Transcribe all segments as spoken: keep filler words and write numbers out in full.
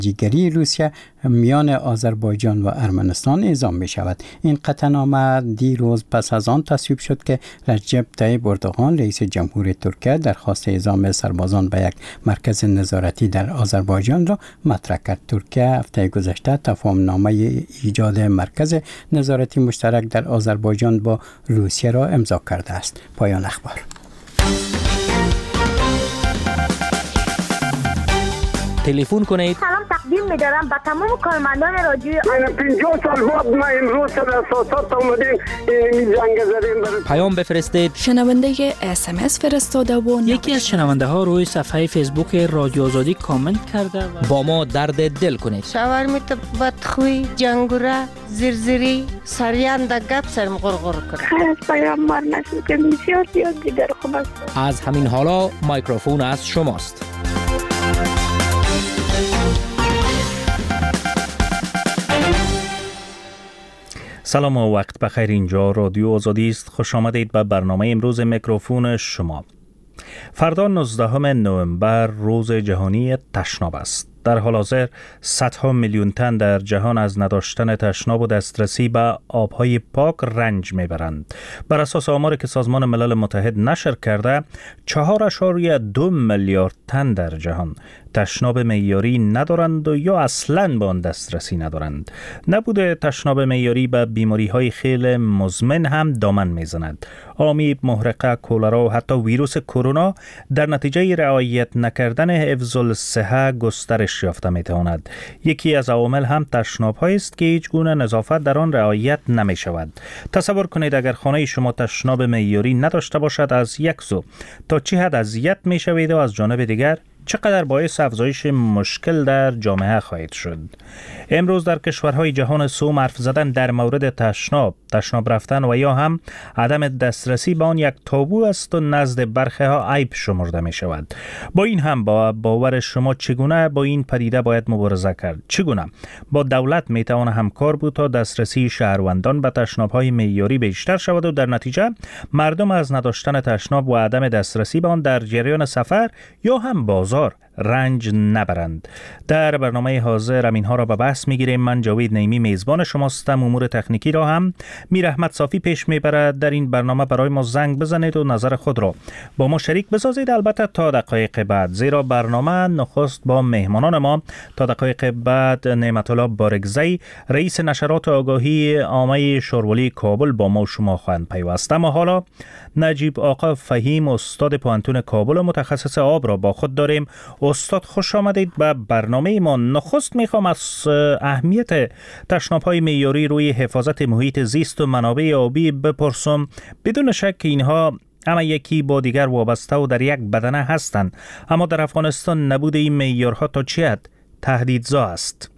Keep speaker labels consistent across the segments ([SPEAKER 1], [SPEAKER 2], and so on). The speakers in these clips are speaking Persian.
[SPEAKER 1] جیگری روسیه میان آذربایجان و ارمنستان اعزام می شود. این قطعنامه دیروز پس از آن تصویب شد که رجب طیب اردوغان رئیس جمهور ترکیه درخواست اعزام سربازان به یک مرکز نظارتی در آذربایجان را مطرح کرد. ترکیه هفته گذشته تفاهمنامه ایجاد مرکز نظارتی مشترک در آذربایجان با روسیه را امضا کرده است. پایان اخبار.
[SPEAKER 2] تلفن کنید.
[SPEAKER 3] سلام تقدیم می‌دارم به تمام کارمندان رادیوی
[SPEAKER 4] من پنجاه سال بعد ما امروز در اساسات اومدیم این جنگ زدیم.
[SPEAKER 2] پیام بفرستید.
[SPEAKER 5] شنونده اس ام اس فرستاده و
[SPEAKER 6] یکی از شنونده ها روی صفحه فیسبوک رادیو آزادی کامنت کرده و
[SPEAKER 2] با ما درد دل کنید.
[SPEAKER 7] شاورمیت بدخوی جنگوره زرزری سریان در گپ سرم غرغر کنه.
[SPEAKER 3] خیلی از پیام مار نشد که بسیار زیاد دیگر خوب است.
[SPEAKER 2] از همین حالا میکروفون از شماست.
[SPEAKER 8] سلام و وقت بخیر. اینجا رادیو آزادی است. خوش آمدید به برنامه امروز میکروفون شما. فردا نوزدهم نوامبر روز جهانی تشناب است. در حال حاضر صدها میلیون تن در جهان از نداشتن تشناب و دسترسی به آبهای پاک رنج میبرند. بر اساس آماری که سازمان ملل متحد نشر کرده، چهار اشاریه دو میلیارد تن در جهان تشناب معیاری ندارند و یا اصلاً به آن دسترسی ندارند. نبود تشناب معیاری به بیماری‌های خیلی مزمن هم دامن میزند. آمیب، محرقه، کولرا و حتی ویروس کرونا در نتیجه رعایت نکردن حفظ الصحه گسترش یافته میتواند. یکی از عوامل هم تشناب‌هایی است که هیچ گونه نظافت در آن رعایت نمیشود. تصور کنید اگر خانه شما تشناب معیاری نداشته باشد، از یک سو تا چه حد اذیت میشوید و از جانب دیگر چقدر باعث افزایش مشکل در جامعه خواهید شد. امروز در کشورهای جهان سوم حرف زدن در مورد تشناب، تشناب رفتن و یا هم عدم دسترسی به آن یک تابو است و نزد برخی ها عیب شمرده می شود. با این هم با باور شما چگونه با این پدیده باید مبارزه کرد؟ چگونه با دولت می توان همکار بود تا دسترسی شهروندان به تشناب های معیاری بیشتر شود و در نتیجه مردم از نداشتن تشناب و عدم دسترسی به آن در جریان سفر یا هم بازار رنج نبرند. در برنامه حاضر اینها را به بحث میگیریم. من جاوید نیمی میزبان شماستم. امور تکنیکی را هم میر احمد صافی پیش میبرد. در این برنامه برای ما زنگ بزنید و نظر خود را با ما شریک بسازید، البته تا دقایق بعد، زیرا برنامه نخست با مهمانان ما تا دقایق بعد نعمت الله بارگزی رئیس نشرات آگاهی عامه شورولی کابل با ما و شما خواهند پیوست. اما حالا نجیب آقا فهیم استاد پوهنتون کابل متخصص آب را با خود داریم. استاد خوش آمدید به برنامه ما. نخست میخوام از اهمیت تشناب‌های معیاری روی حفاظت محیط زیست و منابع آبی بپرسم. بدون شک اینها اما یکی با دیگر وابسته و در یک بدنه هستند، اما در افغانستان نبود این معیارها تا چه حد تهدیدزا است؟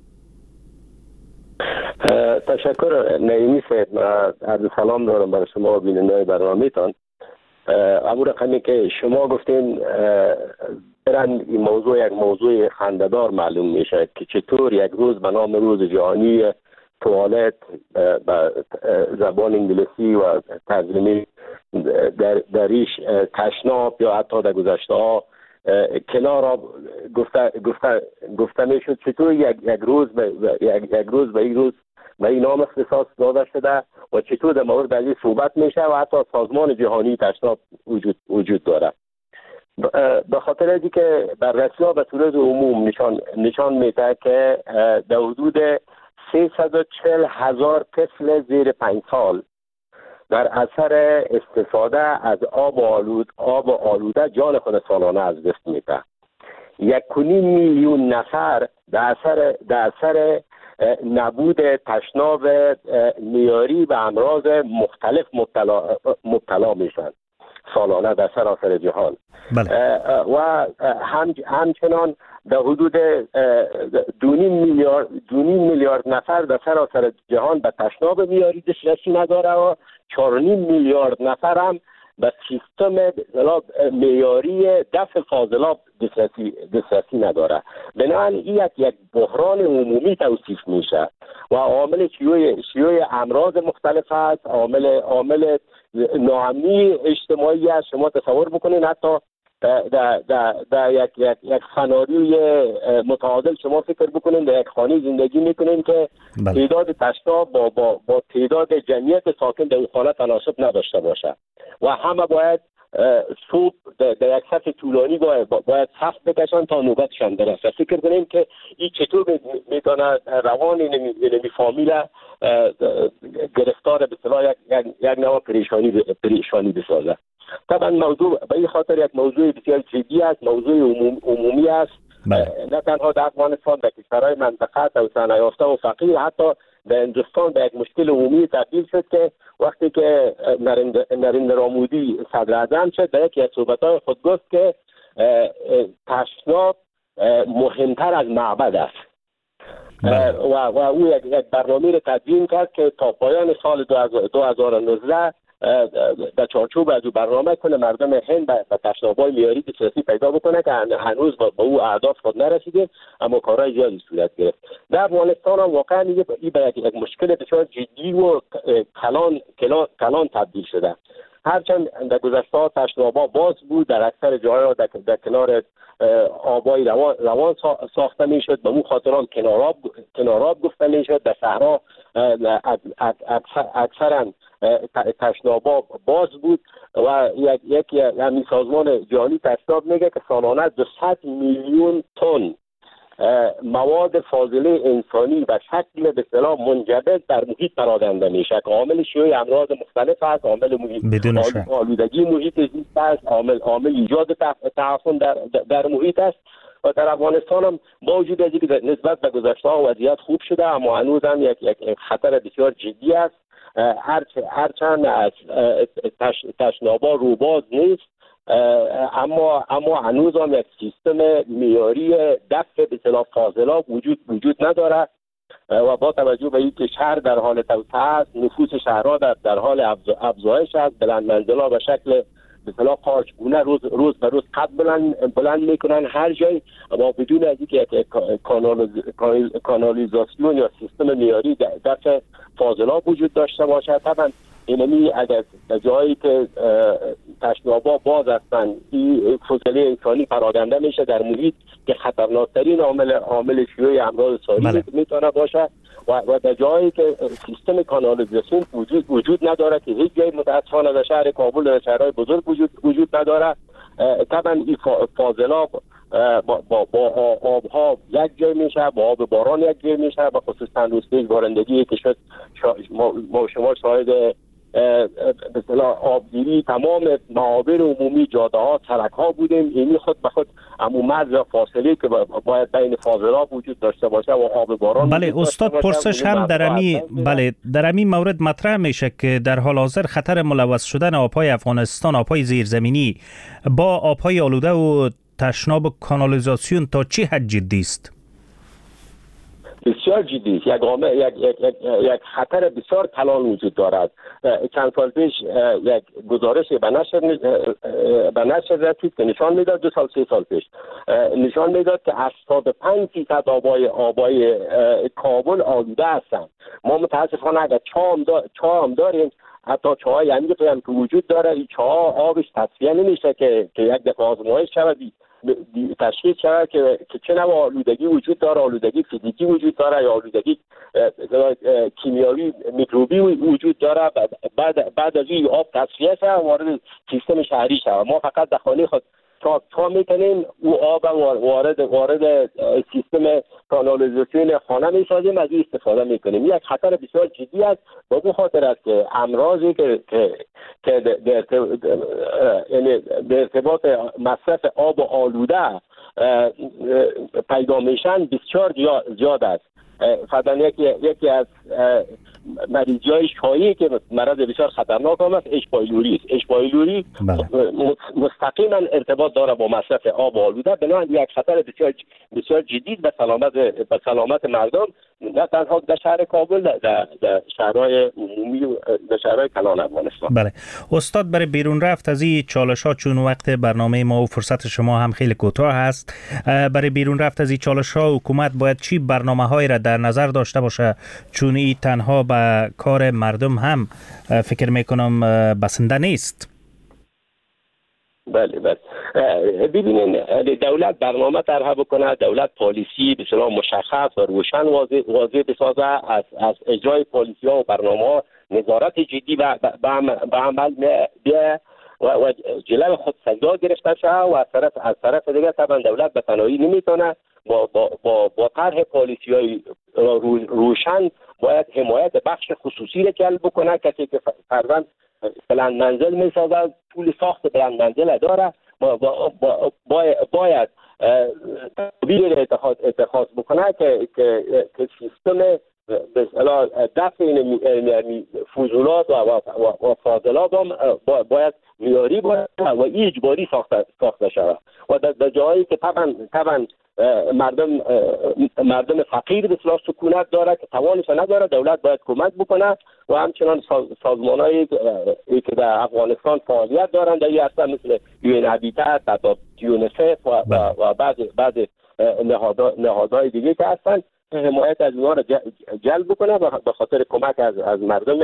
[SPEAKER 4] تشکر نعیمی صاحب. عرض سلام دارم برای شما و بیننده برنامه‌تان. اما رقمی که شما گفتین برن این موضوع یک موضوع خنده‌دار معلوم میشه که چطور یک روز به نام روز جهانی توالت به زبان انگلیسی و ترجمه در دریش تشناب یا حتی در گذشته ها کنار گفته گفته گفته میشد، چطور یک یک روز به یک, یک روز به این روز به این نام اختصاص داده شده و چطور در مورد این صحبت میشه و حتی سازمان جهانی تشناب وجود وجود داره. به خاطر اینکه که بررسی‌ها به صورت عموم نشان نشان میده که در حدود سیصد و چهل هزار طفل زیر پنج سال در اثر استفاده از آب آلود آب آلوده جان خود سالانه از دست میده. یک و نیم میلیون نفر در اثر در اثر نبود تشناب معیاری به امراض مختلف مبتلا مبتلا میشن سالانه در سراسر جهان.
[SPEAKER 8] بله.
[SPEAKER 4] و هم همچنان در حدود دو میلیارد دو میلیارد نفر در سراسر جهان به تشناب معیاری دسترسی نداره و چهار و نیم میلیارد نفر هم به سیستم معیاری دفع فاضلاب دسترسی دسترسی نداره. بنابراین این یک یک بحران عمومی توصیف میشه و عامل شیوع شیوع امراض مختلف است، عامل عامل ناامنی اجتماعی است. شما تصور بکنید حتی در در در یک یک یک سناریوی متعادل شما فکر بکنین در یک خانه زندگی میکنین که بله. تعداد تشناب با با با تعداد جمعیت ساکن در اون خانه تناسب نداشته باشه و همه باید صبح در یک صف طولانی باید باید صف بکشن تا نوبتشان برسه. فکر کنیم که این چطور میتونه روان این فامیل گرفتار به اصطلاح یک یک نوع پریشانی پریشانی بسازه. طبعا موضوع به این خاطر یک موضوع بسیار جدی است، موضوع عموم، عمومی است. نه تنها در افغانستان، در کشورهای منطقه توسعه یافته و فقیر، حتی در هندوستان به یک مشکل عمومی تبدیل شد که وقتی که نریندرا مودی صدر اعظم شد در یکی از صحبت‌های خود گفت که تشناب مهمتر از معبد است. و و او یک, یک برنامه را تدوین کرد که تا پایان سال دو هزار و نوزده در چارچوب از او برنامه کنه مردم هند به تشناب‌های معیاری سیاسی پیدا بکنه که هنوز با او اهداف خود نرسیده، اما کارهای زیادی صورت گرفت. در افغانستان هم واقعا این به یک مشکل بسیار جدی و کلان کلان, کلان تبدیل شده. هرچند در گذشته تشناب‌ها باز بود، در اکثر جاها در, در کنار آبای روان, روان ساخته میشد، به اون خاطران کناراب کناراب گفته میشد. در صحرا اکثرا تشنابا باز بود و یک یکی همین سازمان جهانی تشناب میگه که سالانه دویست میلیون تن مواد فاضله انسانی و شکل به اصطلاح منجمد در محیط پراکنده میشه که عامل شیوع امراض مختلف است، عامل محیط آلودگی محیط زیست است، عامل عامل ایجاد تعفن در در محیط است. و در افغانستان هم با وجود از اینکه نسبت به گذشته وضعیت خوب شده، اما هنوز هم یک یک خطر بسیار جدی است. هرچند از تش، تشنابا روباز نیست، اما اما هنوز هم یک سیستم معیاری دفع به اصطلاح فاضلاب وجود وجود نداره و با توجه به اینکه شهر در حال توسعه است، نفوس شهرها در در حال افزایش است، بلند منزل‌ها به شکل به اصطلاح قارچگونه روز روز به روز قد بلند بلند میکنن هر جای، اما بدون از اینکه یک کانالیزاسیون یا سیستم معیاری دفع فاضلاب وجود داشته باشه. طبعا اینمی اگر جایی که تشنابا باز هستند این فاضله انسانی پراکنده میشه در محیط که خطرناکترین عامل عامل شیوع امراض ساری میتونه باشه و و در جایی که سیستم کانالیزاسیون وجود وجود نداره که هیچ جای متاسفانه در شهر کابل و شهرهای بزرگ وجود وجود نداره. طبعا این فاضلاب با با, با آبها یک جای میشه، با آب باران یک جای میشه، به خصوص چند روز پیش بارندگی که شد ما شما شاهد به اصطلاح آبگیری تمام معابر عمومی، جاده ها، سرک ها بودیم. اینی خود به خود همون مرز یا فاصله که باید بین فاضلاب وجود داشته باشه و آب باران.
[SPEAKER 8] بله استاد، پرسش هم در امی بله در امی مورد مطرح میشه که در حال حاضر خطر ملوث شدن آبهای افغانستان، آبهای زیرزمینی با آبهای آلوده و تشناب و کانالیزاسیون تا چه حد جدی است؟
[SPEAKER 4] بسیار جدی است. یک عامل یک یک یک یک خطر بسیار کلان وجود دارد. چند سال پیش یک گزارش به نشر به نشر رسید که نشان میداد، دو سال سه سال پیش نشان میداد که هشتاد و پنج درصد آبای آبای کابل آلوده هستند. ما متاسفانه اگر چاه چاه هم داریم، حتی چاهای عمیقی هم که وجود داره، این چاه آبش تصفیه نمیشه که که یک دفعه آزمایش شود تشخیص شود که که چه نوع آلودگی وجود داره، آلودگی فیزیکی وجود داره یا آلودگی کیمیاوی میکروبی وجود داره. بعد بعد از این آب تصفیه شود وارد سیستم شهری شود. ما فقط در خانه خود تا تا میکنیم او آب وارد وارد سیستم کانالیزاسیون خانه میسازیم، از این استفاده میکنیم. یک خطر بسیار جدی است. به اون خاطر است که امراضی که که که در ارتباط مصرف آب آلوده پیدا میشن بسیار زیاد است. فقط یکی یکی از مریضی‌های شایعی که مرض بسیار خطرناک هم است اچ پایلوری است. اچ پایلوری مستقیما ارتباط داره با مصرف آب آلوده، بنابراین یک خطر بسیار بسیار جدی به سلامت به سلامت مردم، نه تنها در شهر کابل، در, در شهرهای عمومی و در شهرهای کلان افغانستان.
[SPEAKER 8] بله استاد، برای بیرون رفت از این چالش‌ها، چون وقت برنامه ما و فرصت شما هم خیلی کوتاه است، برای بیرون رفت از این چالش‌ها حکومت باید چی برنامه‌هایی را در نظر داشته باشه؟ چون این تنها به کار مردم هم فکر میکنم بسنده نیست.
[SPEAKER 4] بله بله ببینین دولت برنامه طرح بکنه، دولت پالیسی به اصطلاح مشخص و روشن واضح واضح بسازه، از از اجرای پالیسی ها و برنامه نظارت جدی و به عمل بیه و, و جلوی خود سزا گرفته شده و از طرف از طرف دیگه طبعا دولت به تنهایی نمیتونه با با با, با طرح پالیسی های روشن باید حمایت بخش خصوصی را جلب بکنه. کسی که فرضاً بلند منزل میسازه پول ساخت بلند منزل داره با با با باید تدبیر اتخاذ اتخاذ بکنه که که که سیستم به اصطلاح دفع این فضولات و و و فاضلات هم باید معیاری باشه و اجباری ساخته ساخته شود و در جایی که طبعا طبعا مردم مردم فقیر به اصطلاح سکونت داره که توانش نداره، دولت باید کمک بکنه و همچنان سازمانایی که در افغانستان فعالیت دارن در این اصلا مثل یو ان هابیتات و یونیسف و و بعض بعض نهادهای دیگه که هستن حمایت از اونها را جلب بکنه به خاطر کمک از از مردم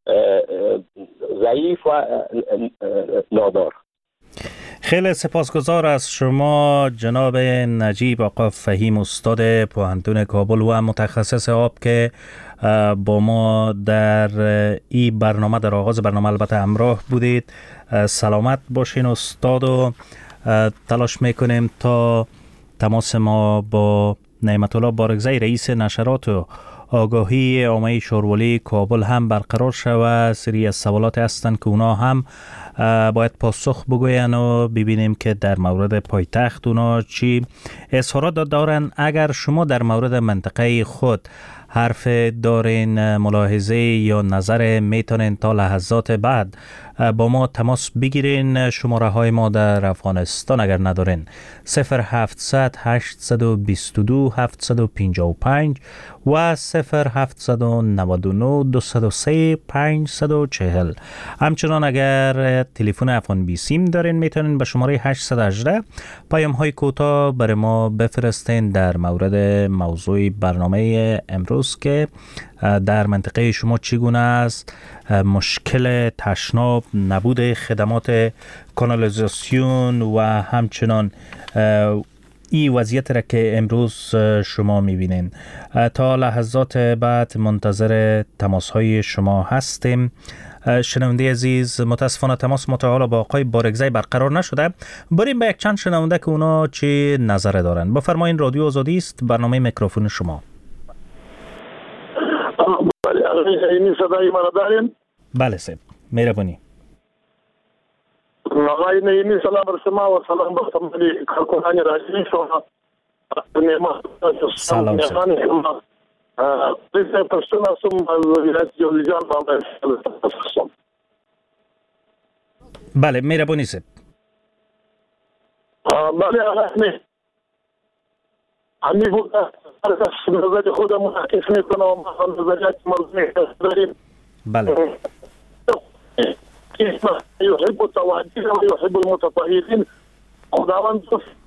[SPEAKER 4] ضعیف و نادار.
[SPEAKER 8] خیلی سپاسگزار از شما جناب نجیب آقا فهیم، استاد پوهنتون کابل و متخصص آب که با ما در این برنامه در آغاز برنامه البته همراه بودید. سلامت باشین استاد و تلاش میکنیم تا تماس ما با نعمت الله بارگزی رئیس نشرات و آگاهی عامه شورولی کابل هم برقرار شود. سری از سوالات هستند که اونا هم باید پاسخ بگوین و ببینیم که در مورد پایتخت اونا چی اظهارات دارن. اگر شما در مورد منطقه خود حرف دارین، ملاحظه یا نظر، میتونین تا لحظات بعد با ما تماس بگیرین. شماره های ما در افغانستان اگر ندارین صفر هفتصد هشتصد و بیست و دو هفتصد و پنجاه و پنج و صفر هفتصد و نود و نه دویست و سه پانصد و چهل. همچنان اگر تلفن افغان بی سیم دارین میتونین به شماره هشتصد و هجده پیام های کوتاه برای ما بفرستین در مورد موضوع برنامه امروز که در منطقه شما چگونه است، مشکل تشناب، نبود خدمات کانالیزاسیون و همچنان این وضعیت را که امروز شما میبینین. تا لحظات بعد منتظر تماس های شما هستیم. شنونده عزیز، متاسفانه تماس متعال با آقای بارگزی برقرار نشده. بریم به یک چند شنونده که اونا چه نظر دارن. بفرمایین، رادیو آزادی است، برنامه میکروفون شما.
[SPEAKER 9] بله آقای صدای ما دارین؟
[SPEAKER 8] بله سید، مهربانی.
[SPEAKER 9] آقای نعیمی سلام بر شما و سلام بر تمام کارکنان رادیو شما.
[SPEAKER 8] سلام سید.
[SPEAKER 9] پرسه پرسون هستم از ولایت جوزجان هستم.
[SPEAKER 8] بله مهربانی سید.
[SPEAKER 9] بله آقای همی بود از نظر خودم منعکس میکنم و نظریات مرزی داریم.
[SPEAKER 8] بله.
[SPEAKER 9] يحب التوادين ويحب المتطهرين. خداوند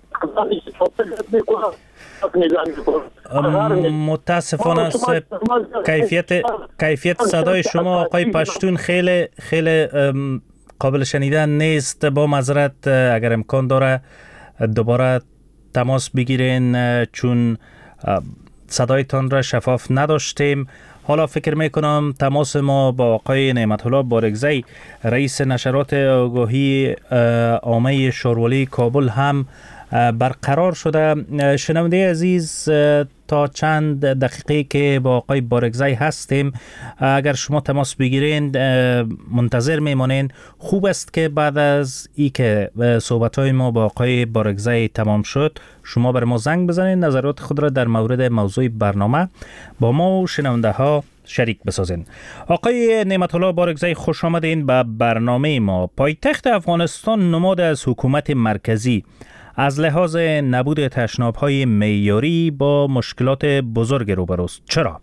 [SPEAKER 8] متاسفانه کیفیت کیفیت صدای شما آقای پشتون خیلی خیلی قابل شنیدن نیست. با معذرت اگر امکان داره دوباره تماس بگیرین چون صدایتان را شفاف نداشتیم. حالا فکر میکنم تماس ما با آقای نعمت الله بارگزی رئیس نشرات آگاهی عامه شورولی کابل هم برقرار شده. شنونده عزیز، تا چند دقیقه که با آقای بارگزی هستیم، اگر شما تماس بگیرین منتظر میمانین. خوب است که بعد از ای که صحبت‌های ما با آقای بارگزی تمام شد شما بر ما زنگ بزنین، نظرات خود را در مورد موضوع برنامه با ما و شنونده ها شریک بسازین. آقای نعمت الله بارگزی، خوش آمدین به برنامه ما. پایتخت افغانستان نماد از حکومت مرکزی از لحاظ نبود تشناب‌های معیاری با مشکلات بزرگ روبروست. چرا؟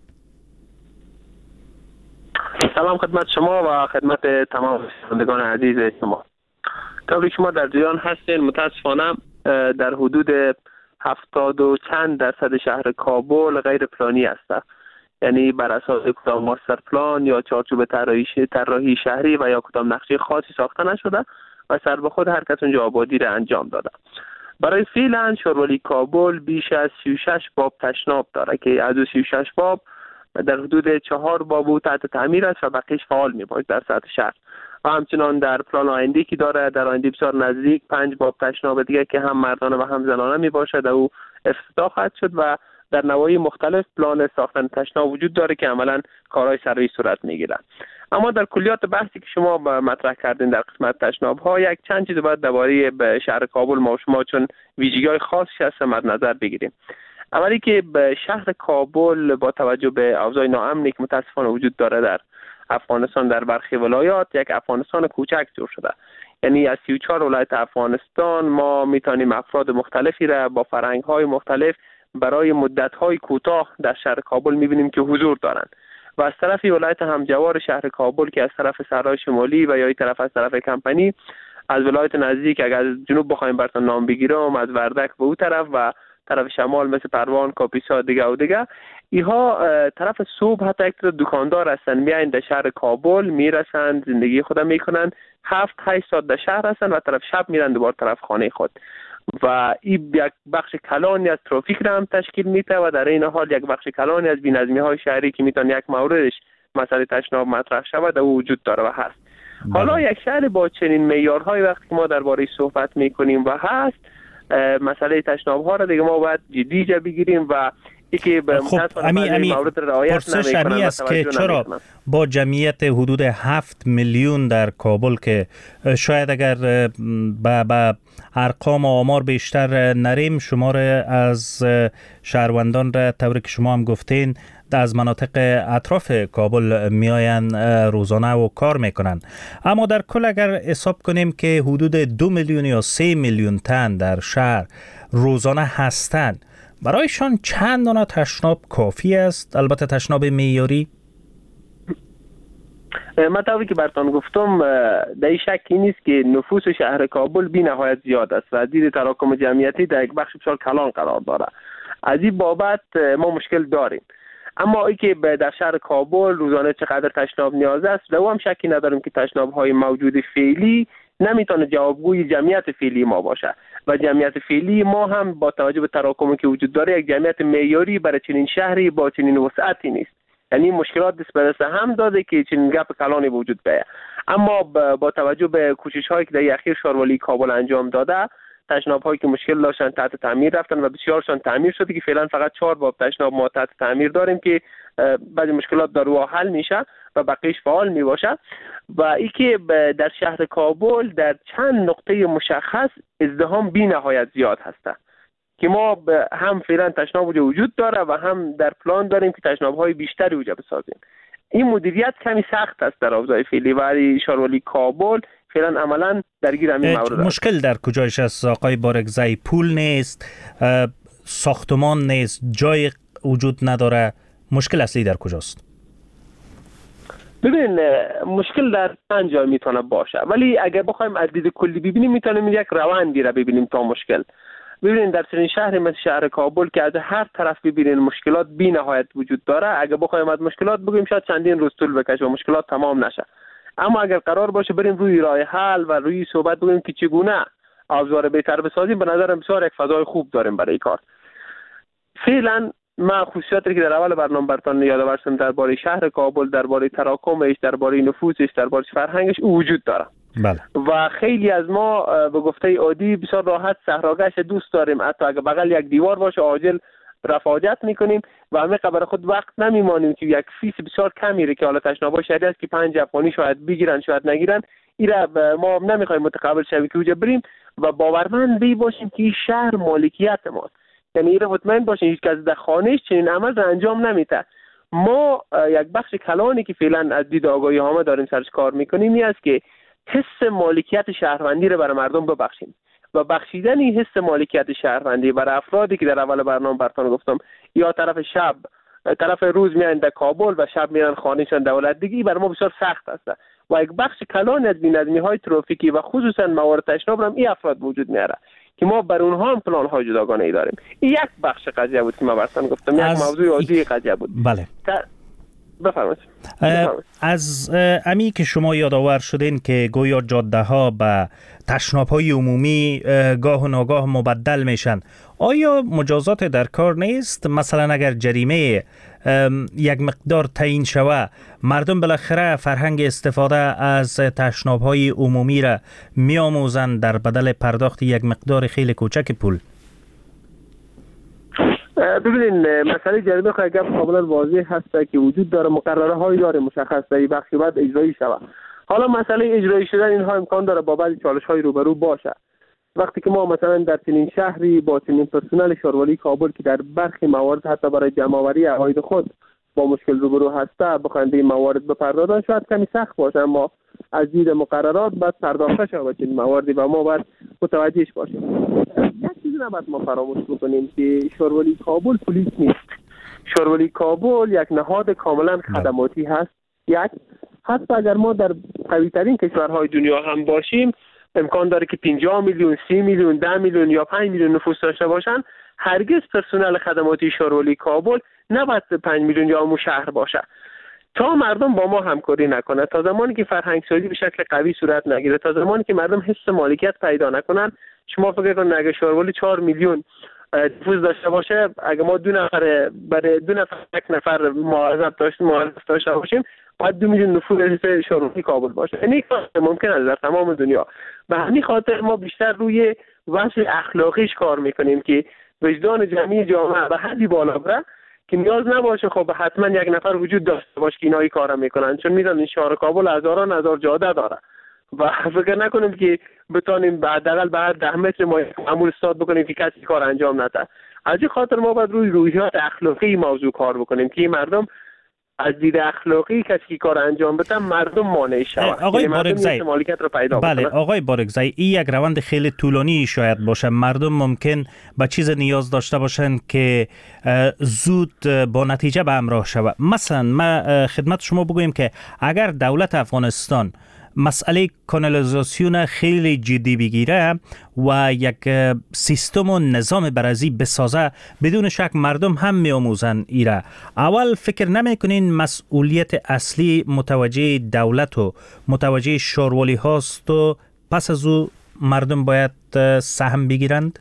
[SPEAKER 10] سلام خدمت شما و خدمت تمام شنوندگان عزیز شما. طوری شما در جریان هستین، متاسفانه در حدود هفتاد و چند درصد شهر کابل غیر پلانی است. یعنی بر اساس کدام ماستر پلان یا چارچوب طراحی طراحی شهری و یا کدام نقشه خاصی ساخته نشده و سر به خود هر کس اونجا آبادی را انجام داده. برای فعلا شاروالی کابل بیش از سی و شش باب تشناب داره که از سی و شش باب در حدود چهار باب تحت تعمیر است و بقیش فعال می باشه در سطح شهر. و همچنان در پلان آینده که داره در آینده بسیار نزدیک پنج باب تشناب دیگه که هم مردانه و هم زنانه می باشد او افتتاح خواهد شد و در نواحی مختلف پلان ساختن تشناب وجود داره که عملاً کارهای سروی صورت میگیره. اما در کلیات بحثی که شما مطرح کردین در قسمت تشناب ها یک چند چیز باید درباره شهر کابل ما و شما چون ویژگی‌های خاصی هست مد نظر بگیریم. اولی که به شهر کابل با توجه به اوضاع ناامنی که متاسفانه وجود داره در افغانستان در برخی ولایات یک افغانستان کوچک جور شده. یعنی از سی و چهار ولایت افغانستان ما میتونیم افراد مختلفی را با فرهنگ‌های مختلف برای مدت‌های کوتاه در شهر کابل می‌بینیم که حضور دارند. و از طرف ولایت همجوار شهر کابل که از طرف صحرای شمالی و یا این طرف از طرف کمپنی، از ولایت نزدیک اگر از جنوب بخوایم براتون نام بگیرم، از وردک به اون طرف و طرف شمال مثل پروان، کاپیسا دیگه و دیگه، اینها طرف صبح حتی یک دکاندار هستن میایند در شهر کابل میرسند زندگی خود میکنن، هفت هشت ساعت در شهر هستن و طرف شب میرن دوباره طرف خانه خود و این یک بخش کلانی از ترافیک را هم تشکیل میده و در این حال یک بخش کلانی از بی‌نظمی های شهری که میتونه یک موردش مسئله تشناب مطرح شود و وجود داره و هست. بله. حالا یک شهر با چنین معیارهای وقتی که ما درباره صحبت میکنیم و هست مسئله تشناب ها را دیگه ما باید جدی جا بگیریم و یکی به
[SPEAKER 8] خب امی امی پرسش امی است که چرا با جمعیت حدود هفت میلیون در کابل که شاید اگر با, با ارقام و آمار بیشتر نریم شمار از شهروندان را طوری که شما هم گفتین از مناطق اطراف کابل میآیند روزانه و کار میکنن، اما در کل اگر حساب کنیم که حدود دو میلیون یا سه میلیون تن در شهر روزانه هستند، برایشان چند دانه تشناب کافی است؟ البته تشناب معیاری؟
[SPEAKER 10] مطلبی که براتون گفتم در شکی نیست که نفوس شهر کابل بی نهایت زیاد است و از دید تراکم جمعیتی در یک بخش بسیار کلان قرار داره. از این بابت ما مشکل داریم. اما ای که در شهر کابل روزانه چقدر تشناب نیاز است، در هم شکی نداریم که تشناب های موجود فعلی نمیتونه جوابگوی جمعیت فعلی ما باشه و جمعیت فعلی ما هم با توجه به تراکمی که وجود داره یک جمعیت معیاری برای چنین شهری با چنین وسعتی نیست. یعنی مشکلات دست به دست هم داده که چنین گپ کلانی وجود بیاید. اما با توجه به کوشش هایی که در اخیر شاروالی کابل انجام داده، تشناب هایی که مشکل داشتن تحت تعمیر رفتن و بسیارشان تعمیر شده که فعلا فقط چهار باب تشناب ما تحت تعمیر داریم که بعضی مشکلات در راه حل میشه و بقیش فعال می باشه. و ای که در شهر کابل در چند نقطه مشخص ازدحام بی نهایت زیاد هسته که ما هم فعلا تشناب وجود داره و هم در پلان داریم که تشناب های بیشتری وجود بسازیم. این مدیریت کمی سخت است در اوضاع فعلی و شاروالی کابل فعلا عملا درگیر همین مورد است.
[SPEAKER 8] مشکل در کجایش است آقای بارگزایی؟ پول نیست، ساختمان نیست، جای وجود نداره، مشکل اصلی در کجاست؟
[SPEAKER 10] ببین مشکل در چند جای میتونه باشه، ولی اگر بخوایم از دید کلی ببینیم میتونیم یک روندی را ببینیم تا مشکل. ببینید در چنین شهری مثل شهر کابل که از هر طرف ببینید مشکلات بی نهایت وجود داره، اگر بخوایم از مشکلات بگیم شاید چندین روز طول بکشه و مشکلات تمام نشه. اما اگر قرار باشه بریم روی راه حل و روی صحبت بگیم که چگونه ابزار بهتر بسازیم، به نظرم بسیار یک فضای خوب داریم برای کار. فعلا ما خصوصیاتی که در اول برنامه براتون یادآور کردم درباره شهر کابل، درباره تراکمش، درباره نفوسش، درباره فرهنگش وجود داره.
[SPEAKER 8] بله.
[SPEAKER 10] و خیلی از ما به گفته عادی بسیار راحت صحراگشت دوست داریم، حتی اگه بغل یک دیوار باشه عاجل رفاجت میکنیم و همه قبر خود وقت نمیمانیم که یک فیس بسیار کمی ره که حالا تشنابای شهری است که پنج افغانی شاید بگیرن شاید نگیرن، ایرا ما نمیخوایم متقابل شوی که وجه بریم و باورمند بی باشیم که این شهر مالکیت ماست. یعنی ایرا مطمئن باشیم هیچ کس در خانهش چنین عمل را انجام نمیده. ما یک بخش کلانی که فعلا از دید آگاهی ها داریم سرش کار میکنیم این است که حس مالکیت شهروندی را برای مردم ببخشیم و بخشیدن این حس مالکیت شهروندی برای افرادی که در اول برنامه براتون گفتم یا طرف شب طرف روز میان در کابل و شب میرن خانهشان دولت دیگه برای ما بسیار سخت است و یک بخش کلان از بی‌نظمی های ترافیکی و خصوصا موارد تشناب هم این افراد وجود میاره که ما بر اونها هم پلان های جداگانه ای داریم. این یک بخش قضیه بود که ما براتون گفتم، یک موضوع عادی قضیه بود.
[SPEAKER 8] بله.
[SPEAKER 10] تا... بفرمایید.
[SPEAKER 8] از امی که شما یادآور شدین که گویا جاده ها به تشناب های عمومی گاه و ناگاه مبدل میشن، آیا مجازات در کار نیست؟ مثلا اگر جریمه یک مقدار تعیین شوه، مردم بالاخره فرهنگ استفاده از تشناب های عمومی را میآموزند در بدل پرداخت یک مقدار خیلی کوچک پول.
[SPEAKER 10] ببینید مسئله جریمه خیلی کاملا واضح هست که وجود داره، مقرره هایی داره مشخص در این بخشی بعد اجرایی شود. حالا مسئله اجرایی شدن اینها امکان داره با بعضی چالش های روبرو باشه. وقتی که ما مثلا در چنین شهری با چنین پرسنل شاروالی کابل که در برخی موارد حتی برای جمع‌آوری عواید خود با مشکل روبرو هسته بخواهند این موارد بپردازن شاید کمی سخت باشه، اما از دید مقررات باید پرداخته شود چنین مواردی و ما باید متوجهش باشیم. یک چیزی نباید ما فراموش بکنیم که شاروالی کابل پلیس نیست. شاروالی کابل یک نهاد کاملا خدماتی هست. یک حتی اگر ما در قوی ترین کشورهای دنیا هم باشیم امکان داره که پنجاه میلیون، سی میلیون، ده میلیون یا پنج میلیون نفوس داشته باشن، هرگز پرسنل خدماتی شاروالی کابل نباید پنج میلیون یا مو شهر باشه. تا مردم با ما همکاری نکنه، تا زمانی که فرهنگ سازی به شکل قوی صورت نگیره، تا زمانی که مردم حس مالکیت پیدا نکنن، شما فکر کنید اگه شاروالی چهار میلیون نفوس داشته باشه، اگه ما دو نفر برای دو نفر یک نفر معاوضت داشت معاوضت داشته باشیم، باید دو میلیون نفوس شاروالی کابل باشه. این ممکن است در تمام دنیا. به همین خاطر ما بیشتر روی وضع اخلاقیش کار میکنیم که وجدان جمعی جامعه به حدی بالا بره که نیاز نباشه خب حتما یک نفر وجود داشته باشه که اینایی کارا میکنن، چون میدونن شهر کابل هزاران هزار جاده داره و فکر نکنیم که بتونیم حداقل بعد ده متر ما معمول استاد بکنیم که کسی کار انجام نده. از این خاطر ما باید روی رویات اخلاقی موضوع کار بکنیم که مردم از دید اخلاقی کسی که کار انجام بده مردم مانع شود.
[SPEAKER 8] آقای بارگزایی
[SPEAKER 10] مالکیت رو پیدا
[SPEAKER 8] بله
[SPEAKER 10] بکنه.
[SPEAKER 8] آقای بارگزایی این یک روند خیلی طولانی شاید باشه. مردم ممکن به چیز نیاز داشته باشن که زود با نتیجه به همراه شود. مثلا ما خدمت شما بگویم که اگر دولت افغانستان مسئله کانالیزاسیون خیلی جدی بگیره و یک سیستم و نظام برازی بسازه، بدون شک مردم هم می آموزن ایره. اول فکر نمی کنین مسئولیت اصلی متوجه دولت و متوجه شاروالی هاست و پس از او مردم باید سهم بگیرند؟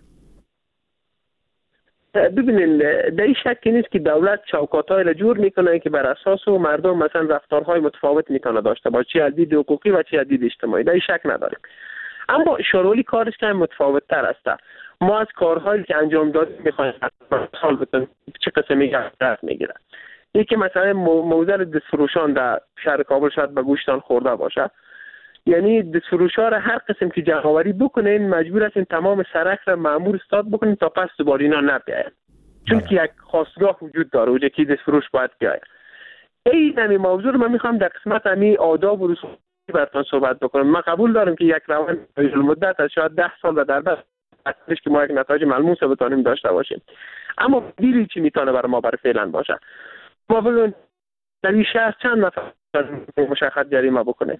[SPEAKER 10] ببینین در این شکی نیست که دولت چوکات‌های را جور میکنه که بر اساس و مردم مثلا رفتارهای متفاوت میتونه داشته باشه، چه از دید حقوقی و چه از دید اجتماعی، در این شک نداریم. اما شاروالی کارش که متفاوت تر است. ما از کارهایی که انجام دادیم میخوایم مثال بزنیم چه قسمی دست میگیره. یکی مثلا موزل دستفروشان در شهر کابل شاید به گوشتان خورده باشه، یعنی دستفروشا را هر قسم که جمع‌آوری بکنین مجبور هستین تمام سرک را مأمور استاد بکنین تا پس دوباره اینا نبیاین، چون که یک خواستگاه وجود داره اونجا که دستفروش باید بیاید. این همین موضوع رو من میخوام در قسمت همین آداب و رسوم براتون صحبت بکنم. من قبول دارم که یک روند مدت از شاید ده سال و در بعد اصلش که ما یک نتایج ملموس بتونیم داشته باشیم، اما دیری چی میتونه برای ما برای فعلا باشه. ما ببین در این شهر چند نفر مشخص جریمه بکنه.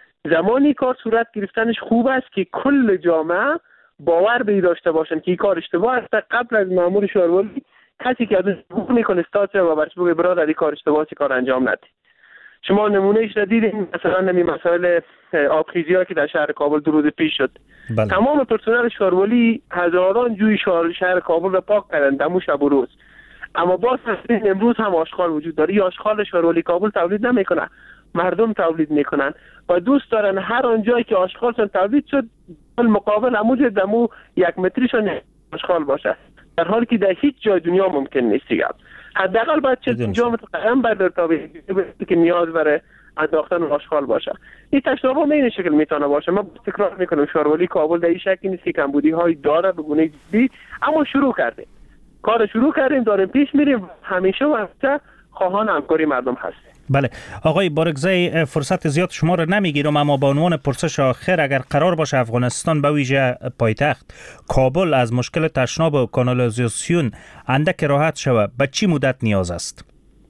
[SPEAKER 10] زمانی کار صورت گرفتنش خوب است که کل جامعه باور به داشته باشن که این کار اشتباه است. قبل از مأمور شاروالی کسی که از حقوق میکنه استاد و برش بگه برادر این کار اشتباهی کار انجام ندید. شما نمونهش را دیدین مثلا نمی مسائل آبخیزی‌ها که در شهر کابل دو روز پیش شد.
[SPEAKER 8] بله.
[SPEAKER 10] تمام پرسنل شاروالی هزاران جوی شهر, شهر کابل را پاک کردن دمو شب و روز، اما باز امروز هم آشغال وجود داره. یا آشغال شاروالی کابل تولید نمیکنه، مردم تولید میکنن و دوست دارن هر آنجایی که آشغالشون تولید شد مقابل عمود دمو یک متریشون آشغال باشه، در حالی که در هیچ جای دنیا ممکن نیست دیگه. حداقل باید چه پنجاه متر قدم بردار تا که نیاز برای انداختن آشغال باشه. این تشنابا به این شکل میتونه باشه. ما تکرار میکنم شاروالی کابل در این شکلی نیست که کمبودی های داره به گونه جدی، اما شروع کردیم کار شروع کردیم داریم پیش میریم، همیشه و همیشه خواهان همکاری مردم هستیم.
[SPEAKER 8] بله آقای بارگزایی فرصت زیاد شما را نمیگیرم، اما با عنوان پرسش آخر اگر قرار باشه افغانستان به ویژه پایتخت کابل از مشکل تشناب و کانالیزاسیون اندک راحت شود، به چی مدت نیاز است؟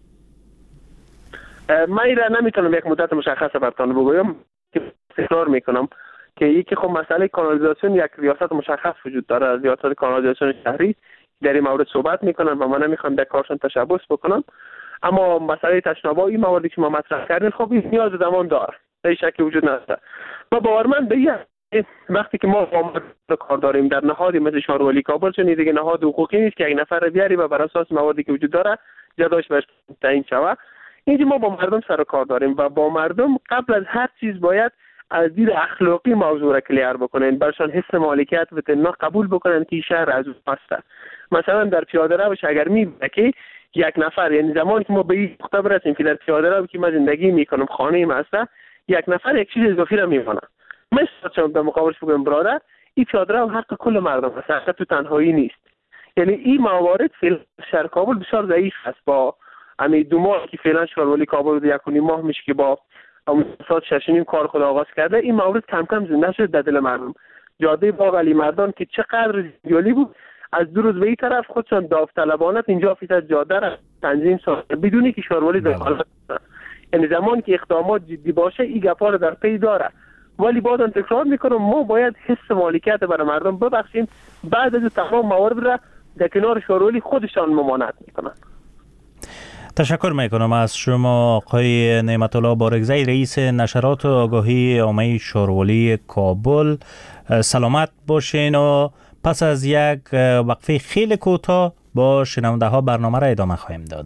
[SPEAKER 10] من این را نمیتونم یک مدت مشخص براتون بگویم که تکرار میکنم که یکی خب مسئله کانالیزاسیون یک ریاست مشخص وجود داره، ریاست کانالیزاسیون شهری در این مورد صحبت میکنن و من نمیخوام در کارشون تشبث بکنم. اما مسئله تشنابا این مواردی که ما مطرح کردیم خب این نیاز زمان داره، هیچ شکی وجود نداره. و باورمند به وقتی که ما با کار داریم در نهادی مثل شارولی کابل، چون دیگه نهاد حقوقی نیست که یک نفر بیاری و بر اساس مواردی که وجود داره جداش بهش تعیین شود. اینجا ما با مردم سر کار داریم و با مردم قبل از هر چیز باید از دید اخلاقی موضوع را کلیر بکنن، برشان حس مالکیت و تنها قبول بکنن که شهر از اون هست. مثلا در پیاده روش اگر میبینه که یک نفر، یعنی زمانی که ما به این نقطه برسیم که در پیاده رو که من زندگی میکنم خانه ما هست، یک نفر یک چیز اضافی را میمونه، مثلا چون به مقابلش بگم برادر این پیاده رو حق کل مردم هست، حق تو تنهایی نیست. یعنی این موارد فعلا شهر کابل بسیار ضعیف است. با همین دو ماه که فعلا شارولی کابل یک و نیم ماه میشه که با ساعت شش نیم کار خود آغاز کرده، این مورد کم کم زنده شد در دل مردم. جاده باغ علی مردان که چقدر زیالی بود، از دو روز به این طرف خودشان داوطلبانه اینجا فیصد جاده را تنظیم ساخته بدونی که شارولی دخالت کنه. یعنی زمانی که اقدامات جدی باشه این گپا رو در پی داره، ولی بازم تکرار میکنم ما باید حس مالکیت برای مردم ببخشیم، بعد از تمام موارد را در کنار شارولی خودشان ممانعت میکنن.
[SPEAKER 8] تشکر میکنم از شما آقای نعمت الله بارگزی، رئیس نشرات و آگاهی عامه شارولی کابل. سلامت باشین و پس از یک وقفه خیلی کوتاه با شنونده ها برنامه را ادامه خواهیم داد.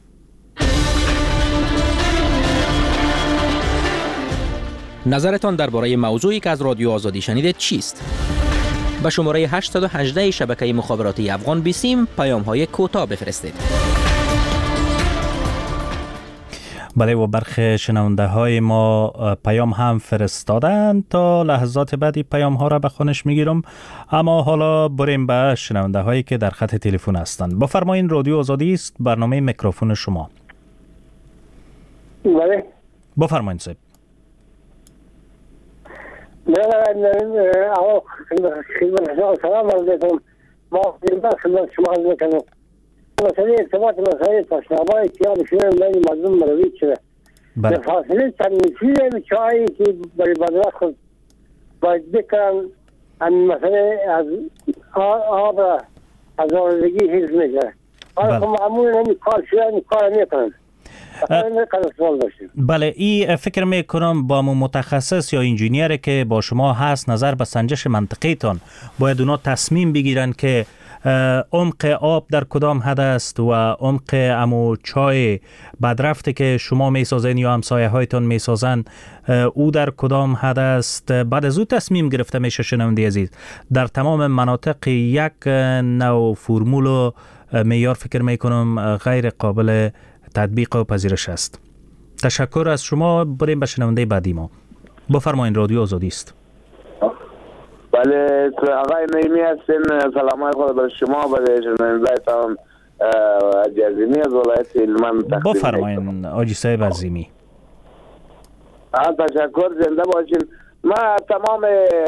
[SPEAKER 2] نظرتان درباره موضوعی که از رادیو آزادی شنیدید چیست؟ به شماره هشت یک هشت شبکه مخابراتی افغان بیسیم پیام های کوتاه بفرستید.
[SPEAKER 8] بله و برخی شنونده های ما پیام هم فرستادند، تا لحظات بعدی پیام ها را به خونش میگیرم. اما حالا بریم به شنونده هایی که در خط تلفن هستند. بفرمایید، رادیو آزادی است، برنامه میکروفون شما.
[SPEAKER 9] بله
[SPEAKER 8] بفرمایید صاحب.
[SPEAKER 9] آقا سلام علیکم. ما خدمت شما عرض میکنم. مسئله ارتباط مسئله تشناب‌های اتیاب شده بین مردم مروید شده. به فاصله چند متری چایی که برای بدرخ خود باید بکنن، همین مسئله از آب را از آلودگی حفظ میکنه. حالا خب معمول نمی کار شده نمی کار میکنن.
[SPEAKER 8] بله، این فکر میکنم با متخصص یا انجینیر که با شما هست نظر به سنجش منطقی تان باید اونا تصمیم بگیرن که عمق آب در کدام حد است و عمق امو چای بدرفته که شما میسازین یا همسایه هایتان میسازن او در کدام حد است. بعد از او تصمیم گرفته میشه. شنونده عزیز، در تمام مناطق یک نوع فرمول و معیار فکر میکنم غیر قابل تطبیق و پذیرش است. تشکر از شما. بریم به شنونده بعدی ما. بفرمایید، رادیو آزادی است.
[SPEAKER 11] بله، آقای نعیمی هستین. سلام خود بر شما، برای شنونده‌تان عزیمی از ولایت هلمند تقدیم.
[SPEAKER 8] بفرمایید آجی صاحب عزیمی.
[SPEAKER 11] تشکر، زنده باشین. ما تمام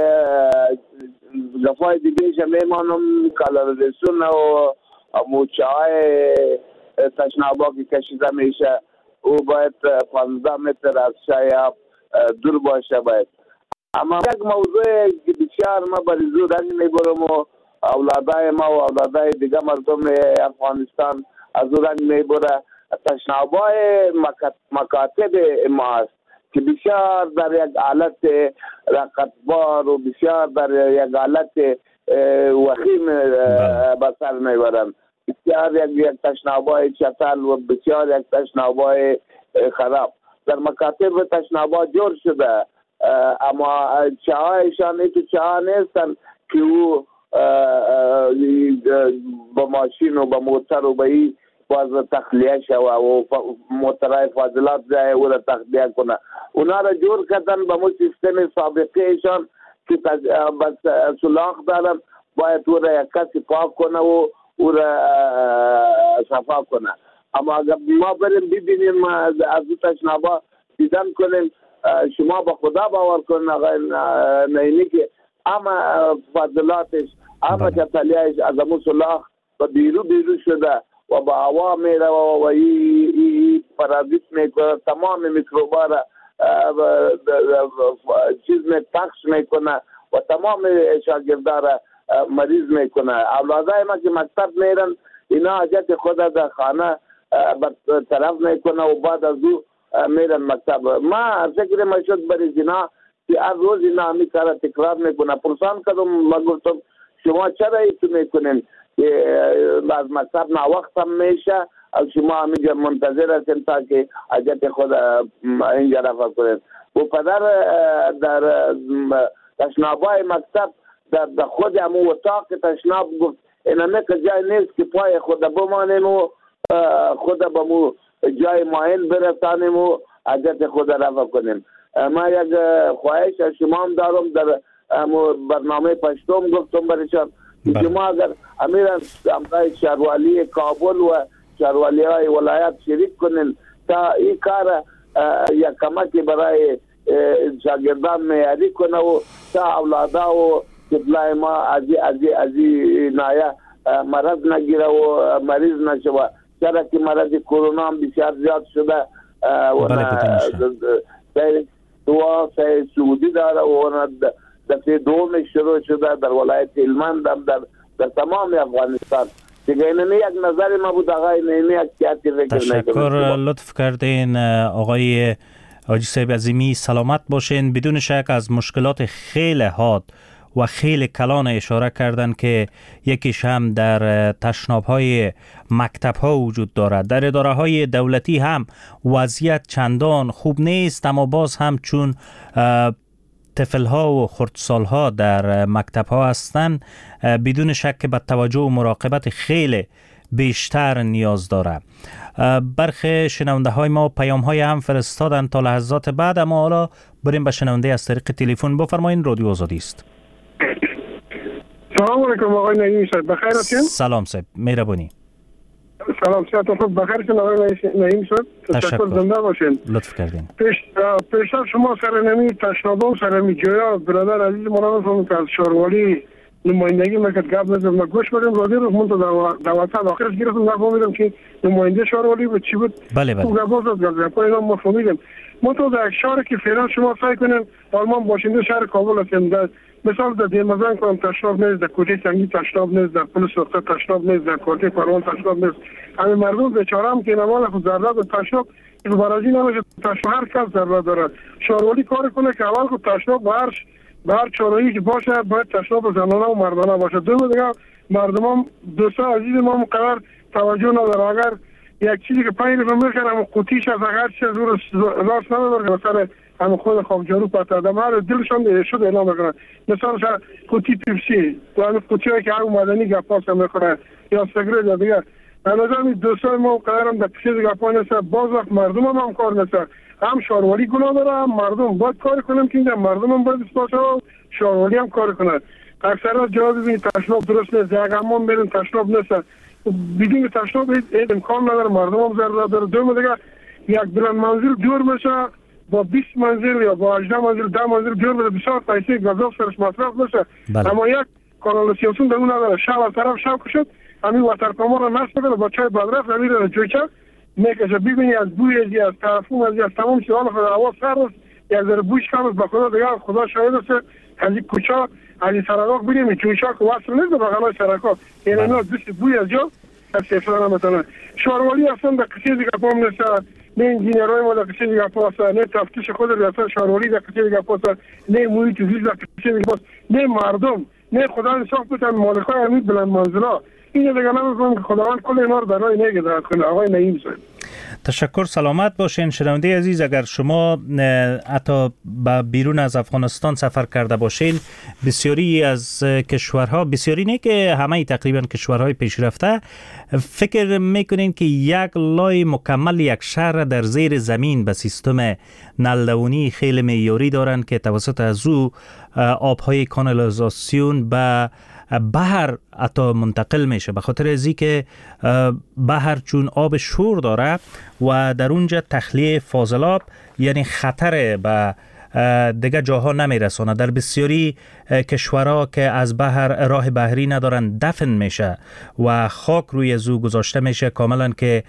[SPEAKER 11] دفعه دیگه میمانم کالریزون و موچه‌های تشنابا که کشیده میشه او باید پانزده متر از شایاب دور باشه. باید اما یک موضوع که بسیار ما بریزو رنگ میبرم و اولادای ما و اولادای دیگه مردم افغانستان از او رنگ میبره، تشنابای مکاتب ما است که بسیار در یک حالت رقتبار و بسیار در یک حالت وخیم بسر میبرن. بسیار یک یک تشنابای چتل و بسیار یک تشنابای خراب در مکاتب تشنابا جور شده، اما چاهایشان ای تو چاه نیستن که او با ماشین و با موتر و با ای باز تخلیه شوه و موترهای فاضلات جای او را تخلیه کنه. اونا را جور کردن با مو سیستم سابقه ایشان که بس سلاخ دارن، باید او را یک کسی پاک کنه و او را صفا کنه. اما اگر ما بریم ببینیم از او تشنابا دیدن کنیم، شما با خدا باور کنید آقای نعیمی که اما فاضلاتش اما چطلیهش از امو سلاخ و بیرو بیرو شده و با هوا میره و ای پرازیت میکنه، تمام میکروبا را چیز می پخش میکنه و تمام شاگرده را مریض میکنه. اولادای ما که مکتب میرن اینا حاجت خود در خانه به طرف میکنه و بعد از او میرن مکتب. ما فکر ما شد برای زنا که هر روز اینا همی کار تکرار میکنه. پرسان کردم، ما گفتم شما چرا ایتو میکنین که از مکتب نا وقت هم میشه و شما همینجا منتظر هستین تا که حاجت خود اینجا رفع کنین. و پدر در تشنابای مکتب در خود همون اتاق تشناب گفت اینمه که جای نیست که پای خود بمانیم و خود به مو جای معین برسانیم و حاجت خود رفع کنیم. ما یک خواهش از شما هم دارم، در برنامه پشتم گفتم برایشان که شما اگر امیران امرای شهروالی کابل و شهروالی های ولایت شریک کنین تا این کار یک کمکی برای شاگردان معیاری کنه و تا اولادا و طفلای ما ازی ازی ازی نایا مرض نگیره و مریض نشوه، چرا که مرض کرونا هم بسیار زیاد شده و سیر دوا سیر سعودی داره و دفعه دوم شروع شده در ولایت هلمند هم در, در تمام افغانستان. دیگه اینه یک نظر ما بود آقای اینه یک سیاتی فکر نکنه.
[SPEAKER 8] تشکر، لطف کردین آقای حاجی صاحب عظیمی، سلامت باشین. بدون شک از مشکلات خیلی حاد و خیلی کلان اشاره کردن که یکیش هم در تشناب های مکتب ها وجود دارد. در اداره های دولتی هم وضعیت چندان خوب نیست، اما باز هم چون طفل ها و خردسال ها در مکتب ها هستند بدون شک به توجه و مراقبت خیلی بیشتر نیاز داره. برخی شنونده های ما پیام های هم فرستادن تا لحظات بعد، اما حالا بریم به شنونده از طریق تلفن. بفرمایید، رادیو آزادی است.
[SPEAKER 12] سلام علیکم آقای نعیمی صاحب، بخیر هستین؟
[SPEAKER 8] سلام صاحب، مهربانی.
[SPEAKER 12] سلام صحت خوب، بخیر هستین آقای نعیمی صاحب؟ تشکر، زنده باشین.
[SPEAKER 8] لطف کردین.
[SPEAKER 12] پیش پیشتر شما سرنمی تشنابا و سرنمی جویا برادر عزیز مولانا فرمود که از شاروالی نمایندگی میکرد گپ نزد. ما گوش کردیم رادیو رو، من تو دعوت آخرش گرفتم نفهمیدم که نماینده شاروالی بود چی بود.
[SPEAKER 8] بله بله.
[SPEAKER 12] تو گپ زد گپ اینا ما فهمیدیم. ما تو در شهر که فعلا شما سعی کنین آلمان باشنده شهر کابل هستیم، مثال در دیمزان کنم تشناب نیست، در کوچه سنگی تشناب نیست، در پل سرخه تشناب نیست، در کوچه پروان تشناب نیست. همه مردم بیچاره هم که نمال خود ضرورت به تشناب که برازی نمیشه، تشناب هر کس ضرورت داره. شاروالی کار کنه که اول خود تشناب به هر به هر چاره‌ای که باشه باید تشناب زنانه و مردانه باشه. دوم دیگه مردم دوستا عزیز ما مقرر توجه نداره، اگر یک چیزی که پایین رو میخرم قوطیش از اگر چیز رو راست نمیبره مثلا هم خود خواب جارو پتا دمار دلشان شده اعلام میکنن، مثلا قوطی پیپسی تو همین قوطی هایی که هر مدنی گپاس هم میخوره یا سگرت یا دیگر. نظرم دوستای ما قرارم در پیش گپا نیست، باز وقت مردم هم هم کار نیست، هم شاروالی گناه داره هم مردم باید کار کنم که اینجا مردم هم باید اسپاس و شاروالی هم کار کنند. اکثر از جواب ببینید تشناب درست نیست، یک همون میرن تشناب نیست، بدون تشناب این امکان نداره، مردم هم ضرورت داره. دوم دیگه یک بلند منزل دور میشه با بیست منزل یا با هجده منزل ده منزل دور بده، بسیار پیسه گازاف سرش مصرف میشه. اما یک کانالیزاسیون در اون نداره، شب از طرف شب کشد همین واترپامو رو نصب کنه با چای بدرفت همین رو جویچه میکشه. ببینی از بوی ازی از طرفون ازی از تمام چیزها خود هوا سر است، یک ذره بویش کم است. با خدا دیگه خدا شاهد است از این کوچه از این سرکا ببینیم جویچه که وصل نیست به بغلای سرکا، یعنی اینا دوست بوی از جا از سفر نمیتونه. شاروالی اصلا در کسی دیگه پام نیست، نه انجینیرای ما در کسی دیگه پاست، نه تفتیش خود ریاست شاروالی در کسی دیگه پاست، نه محیط زیست در کسی دیگه پاست، نه مردم، نه خدا انصاف بتن مالکای همین بلند منزلا. این دیگه نمی‌فهمم که خداوند کل اینا رو برای نگهدارت کنه. آقای نعیم صاحب
[SPEAKER 8] تشکر، سلامت باشین. شنونده عزیز، اگر شما حتی به بیرون از افغانستان سفر کرده باشین، بسیاری از کشورها، بسیاری نه که همه تقریبا کشورهای پیشرفته، فکر میکنین که یک لای مکمل یک شهر در زیر زمین به سیستم نلدونی خیلی معیاری دارن که توسط از او آبهای کانالیزاسیون به بحر حتی منتقل میشه، به خاطر ازی که بحر چون آب شور داره و در اونجا تخلیه فاضلاب یعنی خطر به دیگه جاها نمیرسونه. در بسیاری کشورها که از بحر راه بحری ندارن دفن میشه و خاک روی زو گذاشته میشه کاملا که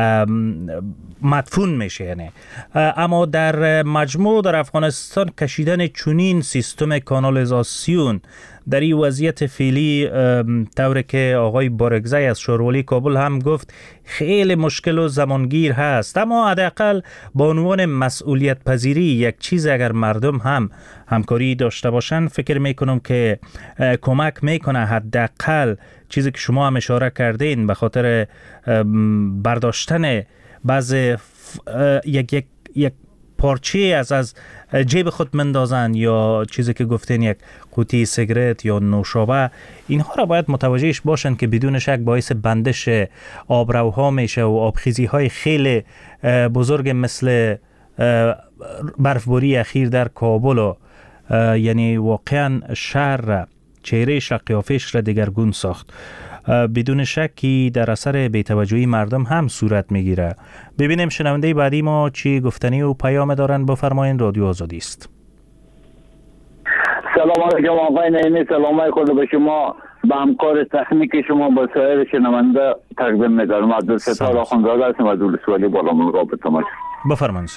[SPEAKER 8] مدفون میشه یعنی. اما در مجموع در افغانستان کشیدن چنین سیستم کانالیزاسیون در این وضعیت فعلی طوری که آقای بارگزی از شورولی کابل هم گفت خیلی مشکل و زمانگیر هست، اما حداقل با عنوان مسئولیت پذیری یک چیز اگر مردم هم همکاری داشته باشن فکر میکنم که کمک میکنه. حداقل چیزی که شما هم اشاره کردین به خاطر برداشتن بعض یک یک یک پارچه از از جیب خود مندازن یا چیزی که گفتین یک قوطی سیگرت یا نوشابه، اینها را باید متوجهش باشن که بدون شک باعث بندش آبروها میشه و آبخیزی های خیلی بزرگ مثل برفباری اخیر در کابل و یعنی واقعا شهر چهره قیافش را دگرگون ساخت. بدون شکی در اثر بی‌توجهی مردم هم صورت میگیره. ببینیم شنونده بعدی ما چی گفتنی و پیام دارن. بفرمایید، رادیو آزادی است.
[SPEAKER 13] سلام علیکم آقای نعیمی، سلام خود به شما، به همکار تکنیک شما، با سایر شنونده تقدیم می‌کنم. عبدالستار آخوندزاده هستم از ولسوالی بالاملغا به تماش.
[SPEAKER 8] بفرمایید.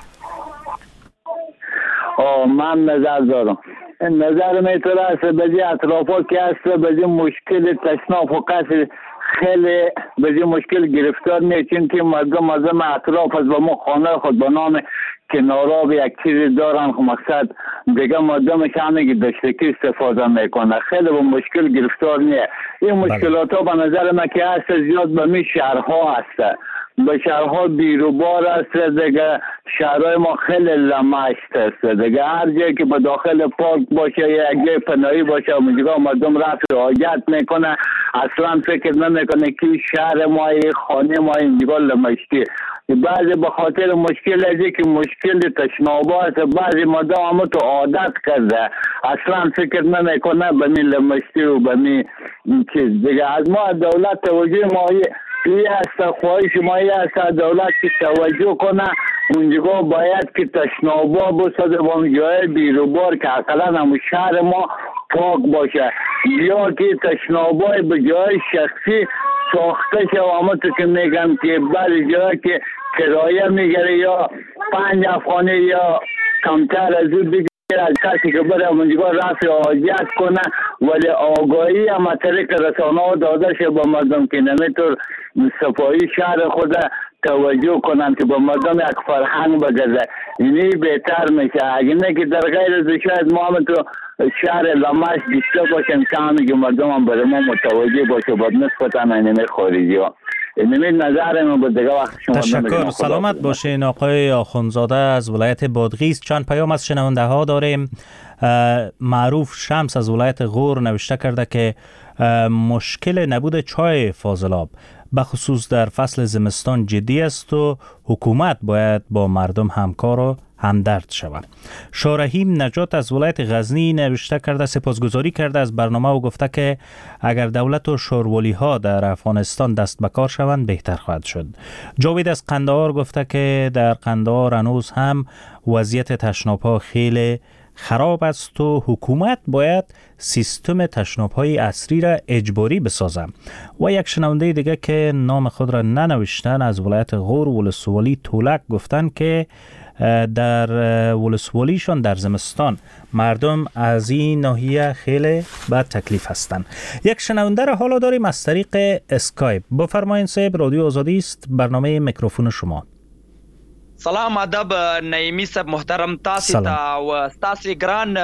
[SPEAKER 13] من نظر دارم، نظر میتونه است بجی اطرافا که است بجی مشکل تشناف و قصر خیلی بجی مشکل گرفتار میشین که مردم از اطراف از با ما خانه خود به نام کناراب یک چیزی دارن که مقصد دیگه مردمش همه که دشتکی استفاده میکنه، خیلی با مشکل گرفتار نیه. این مشکلات ها به نظر من که هست زیاد به می شهرها هست، به شهرها بیروبار است دیگه. شهرهای ما خیلی لمشت است دیگه، هر جایی که به داخل پارک باشه یا یک جای پناهی باشه اونجا مردم رفت حاجت میکنه، اصلا فکر نمیکنه که شهر ما خانه ما اینجا لمشتی. بعضی به خاطر مشکل ازی که مشکل تشنابا است، بعضی مردم همه تو عادت کرده اصلا فکر نمیکنه به می لمشتی و به می چیز دیگه. از ما دولت توجه ما این است، خواهش ما این است دولت که توجه کنه اونجا باید که تشنابا بسازه و اون جای بیروبار که اقلا همون شهر ما پاک باشه، یا که تشنابای به جای شخصی ساخته شد و همه تو که میگم که بعضی جایی که کرایه میگره یا پنج افغانی یا کمتر از اون دیگه از کسی که بره اونجا رفت حاجت کنه، ولی آگاهی هم طریق رسانه ها داده شه با مردم که نمیتور صفایی شهر خود توجه کنن که با مردم یک فرهنگ بگذه، اینی بهتر میشه. اگه نه که در غیر از شاید ما هم تو شهر لمش بیشتر باشن که همه که مردم هم برای ما متوجه باشه با نسبتا اینمی خارجی ها. اینمی نظر من بود دیگه وقت شما.
[SPEAKER 8] تشکر، سلامت باشین آقای آخوندزاده از ولایت بادغیس. چند پیام از شنونده ها داریم. معروف شمس از ولایت غور نوشته کرده که مشکل نبود چای فاضلاب بخصوص در فصل زمستان جدی است و حکومت باید با مردم همکار و همدرد شود. شارحیم نجات از ولایت غزنی نوشته کرده سپاسگزاری کرده از برنامه و گفته که اگر دولت و شورولی ها در افغانستان دست به کار شوند بهتر خواهد شد. جاوید از قندهار گفته که در قندهار هنوز هم وضعیت تشناب ها خیلی خراب است و حکومت باید سیستم تشناب‌های اصلی را اجباری بسازد. و یک شنونده دیگه که نام خود را ننوشتن از ولایت غور ولسوالی تولک گفتن که در ولسوالیشان در زمستان مردم از این ناحیه خیلی بد تکلیف هستند. یک شنونده را حالا داریم از طریق اسکایپ. بفرمایید صاحب، رادیو آزادی است، برنامه میکروفون شما.
[SPEAKER 14] سلام ادب نعیمی صاحب محترم، تاسو ته او تاسو ګران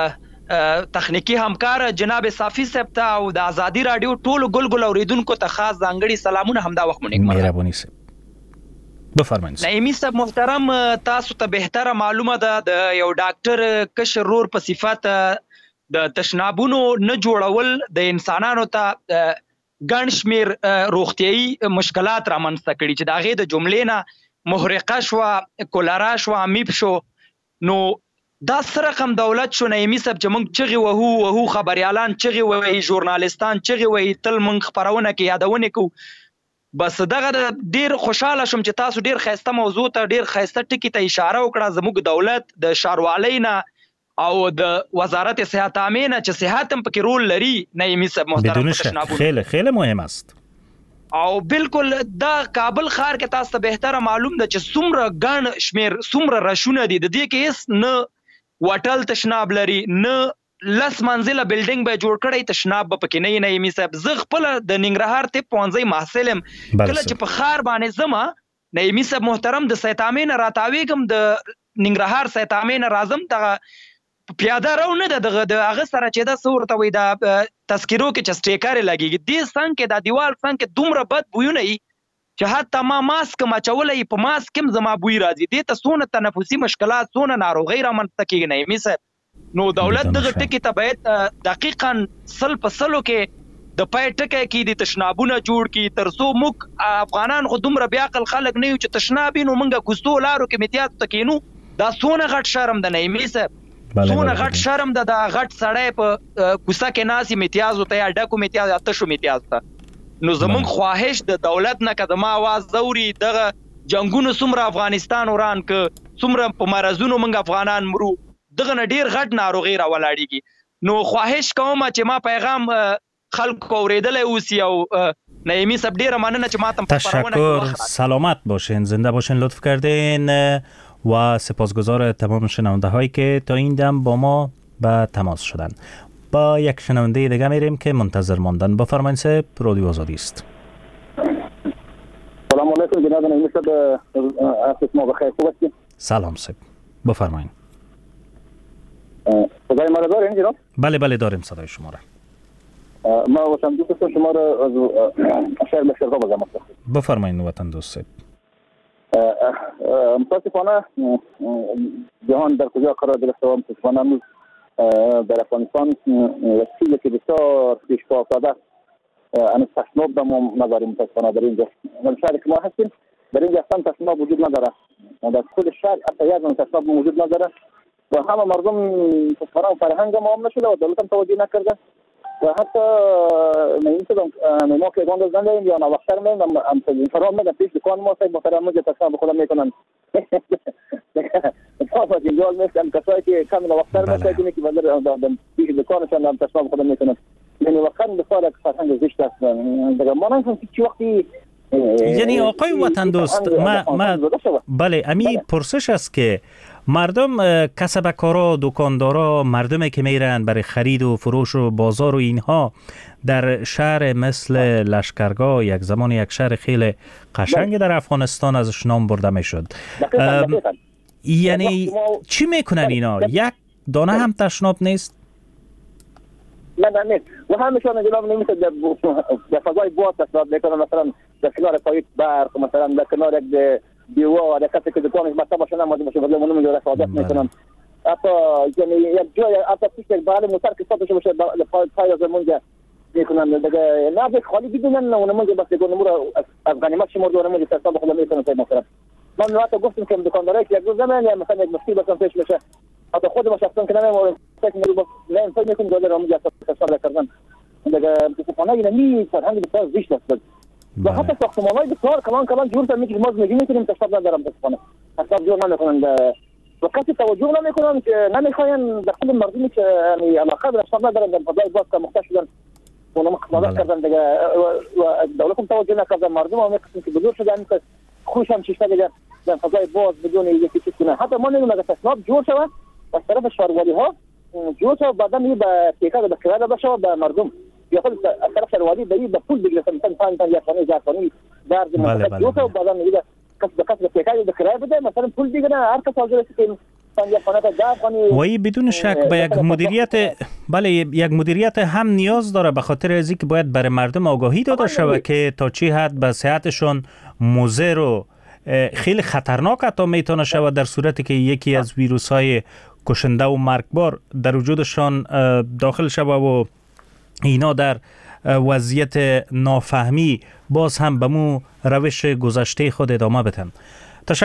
[SPEAKER 14] تخنیکی همکار جناب صافی صاحب ته او د ازادي رادیو ټولو ګلګل اوریدونکو ته خاص ځانګړي سلامونه همدا وخت مونږ
[SPEAKER 8] مهرباني صاحب. بفرمایئ.
[SPEAKER 14] نعیمی صاحب محترم، تاسو ته بهتره معلومه ده د یو ډاکټر کشر رور په صفت د تشنابونو نه جوړول د انسانانو ته ګڼ شمیر روغتیايي مشکلات رامنځته کړي چې د هغې د جملې نه محرقه شو، کولرا شو، امیب شو. نو دا سره رقم دولت شو نعیمی صاحب چې موږ چغې وهو وهو خبریالان چغې وهي، ژورنالستان چغې وهي، تل موږ خپرونه کې یادونه کوو. بس دغه ډیر خوشاله شم چې تاسو ډیر ښایسته موضوع ته ډیر ښایسته ټکي ته اشاره وکړه. زموږ دولت د ښاروالۍ نه او د وزارت صحت عامه نه چې صحت هم پکې رول لري نعیمی صاحب محترم،
[SPEAKER 8] بدون شک خیلی خیلی مهم است.
[SPEAKER 14] او بالکل دا کابل ښار کې تاسو ته بهتره معلوم ده چې څومره ګڼ شمیر څومره رشونه دي، د دې کې هیڅ نه وټل تشناب لري، نه لس منزله بلډینګ به جوړ کړی تشناب به پکې نه نه می صاحب. زه خپل د ننګرهار ته پونځي محصلم کله چې په خار باندې زما نه می صاحب محترم د سیتامین راتاویګم د ننګرهار سیتامین رازم دغه پیاده رو نه د هغه سره چې دا صورت وي دا تذکرو کې چې سټیکر لګيږي دې څنګه کې دا دیوال څنګه کې دومره بد بوونه ای چې حتی ما ماسک ما چولې په ماسک هم زما بوی راځي. دې ته سونه تنفسي مشکلات سونه ناروغي را منځته کېږي نه می صاحب. نو دولت دغه ټکی ته باید دقیقاً سل په سلو کې د پای ټکی کې د تشنابونه جوړ کی ترڅو موږ افغانان خو دومره بیا عقل خلک نه یو چې تشنابینو موږ کوستو لارو کې امتیاز تکینو. دا سونه غټ شرم ده نه می صاحب. سونه غټ شرم ده دا غټ سړی په کوسه کې ناسي امتیاز وته یا ډکو امتیاز یا تشو امتیاز ته. نو زمون خواهش د دولت نه کده ما आवाज زوري دغه جنگونو سمره افغانستان وران ک سمره په مرزونو منګ افغانان مرو دغه ډیر غټ ناروغي را ولاړیږي. نو خواهش کوم چې ما پیغام خلق اوریدل اوسی او نایمی سب ډیر مننه چې ما تم
[SPEAKER 8] تشکر. سلامت باشین، زنده باشین، لطف کردین و سپاسگزار تمام شنونده هایی که تا این دم با ما به تماس شدن. با یک شنونده دیگه میریم که منتظر ماندن. بفرمایید صاحب، رادیو آزادی است.
[SPEAKER 15] سلام علیکم جناب نایمی صاحب، ما بخیر خوبید؟
[SPEAKER 8] سلام صاحب، بفرمایید.
[SPEAKER 15] صدای ما را دارین جناب؟
[SPEAKER 8] بله بله داریم صدای شما را.
[SPEAKER 15] ما وطن دوست شما را از شهر بشیرزا بازم.
[SPEAKER 8] بفرمایید وطن دوست صاحب.
[SPEAKER 15] متاسفانه جهان در کجا قرار گرفته و متاسفانه در افغانستان یک چیزی که بسیار پیش پا افتاده ان تشناب دم نداریم. متاسفانه در اینجا شهری که ما هستیم در اینجا اصلا تشناب وجود نداره. در کل شهر حتی یک دونه تشناب وجود نداره و همه مردم متاسفانه فرهنگ ما هم نشده و دولت هم توجه نکرده و حتی نمی‌تونم ما که گاند زنده یا نوختر می‌ایم ام فرام می‌دم پیش دکان ما سعی مثلا مجه تشناب خودم میکنن. طبعا جوال مثلا کسایی که کم نوختر می‌کنن که بعد پیش دکانشون هم تشناب خودم میکنن. یعنی واقعا بسیار فرهنگ زشت است. دیگه ما نمی‌فهمیم چی وقتی
[SPEAKER 8] یعنی آقای وطن دوست ما ما بله امی پرسش است که مردم کسبکارا دکاندارا مردمی که میرن برای خرید و فروش و بازار و اینها در شهر مثل لشکرگاه یک زمان یک شهر خیلی قشنگ در افغانستان ازش نام برده میشد، یعنی چی میکنن اینا؟ یک دانه هم تشناب نیست؟
[SPEAKER 15] نه نه نیست و همشون جناب نمیشه در فضای باز تشناب میکنن، مثلا در کنار پایپ برق، مثلا در کنار یک دیوار، یک کسی که دکانش مطلب باشه نمازی باشه ولی اونم جو رفاقت میکنن. حتی یعنی یک جای حتی پیش یک بغل موتر که صاحبش باشه پای پای از اونجا میکنن دیگه نه خالی بدونن اونم جو بس دیگه نمور از غنیمت شمرد و اونم جو حساب خود میکنن تا مثلا من حتی گفتم که دکاندارای که یک روز زمان یا مثلا یک مشکل بسن پیش میشه حتی خود ما شخصا که نمیمون فکر میکنم نه انسان میکنه دلار اونجا حساب کردن دیگه متاسفانه اینی فرهنگ بسیار زشت است و حتی ساختمان‌های بسیار کلان کلان جور میکنن که ما نمیتونیم تشناب ندارم متاسفانه حساب جور نمیکنن و کسی توجه نمیکنن که نمیخواین در خود مردمی که یعنی علاقه به تشناب ندارن در فضای باز که مختص شدن اونم خدمت کردن دیگه و دولت هم توجه نکردن مردم هم میگن که بزرگ شدن که خوش هم چیشته دیگه در فضای باز بدون یکی چیز کنه. حتی ما نمیدونم اگه تشناب جور شود از طرف شهرواری ها جور شود بعدا می به تیکا به کرایه بشه به مردم یا خود از طرف شهرواری به به پول بگیره مثلا پنج تا یا خانه یا خانه درد مثلا جور شود بعدا میگه کس به کس به تیکا به کرایه بده مثلا پول بگیره هر کس حاضر است که
[SPEAKER 8] وای بدون شک به یک مدیریت بله یک مدیریت هم نیاز داره به خاطر از اینکه باید برای مردم آگاهی داده شود که تا چه حد به صحتشون مضر و خیلی خطرناک حتی میتونه شود در صورتی که یکی از ویروس های کشنده و مرگبار در وجودشان داخل شود و اینا در وضعیت نافهمی باز هم به مو روش گذشته خود ادامه بدن.